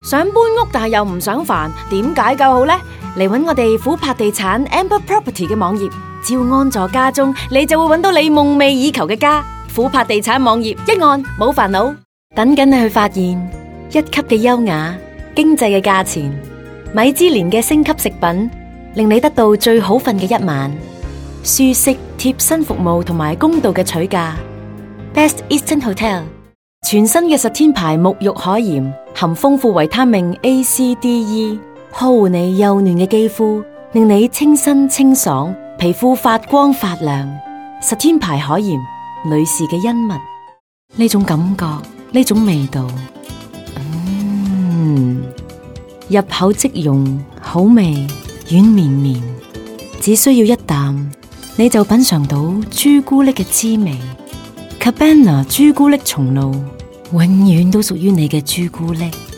想搬屋但係又唔想煩，點解救好呢？嚟搵我哋琥珀地產 Amber Property 嘅網頁，只要安坐家中，你就會搵到你夢寐以求嘅家。琥珀地產網頁一按冇煩惱，等緊你去發現一級嘅優雅、經濟嘅價錢，米芝蓮嘅星級食品，令你得到最好瞓嘅一晚，舒適貼身服務同埋公道嘅取價。Best Eastern Hotel 全新嘅10天牌沐浴海鹽，含豐富維他命 A、C、D、E， 呵護你幼嫩嘅肌膚，令你清新清爽，皮膚發光發亮。10天牌海鹽，女士嘅恩物，呢種感覺，呢種味道，入口即溶，好味，軟綿綿，只需要一啖，你就品嘗到朱古力嘅滋味。Cabana 朱古力松露，永遠都屬於你嘅朱古力。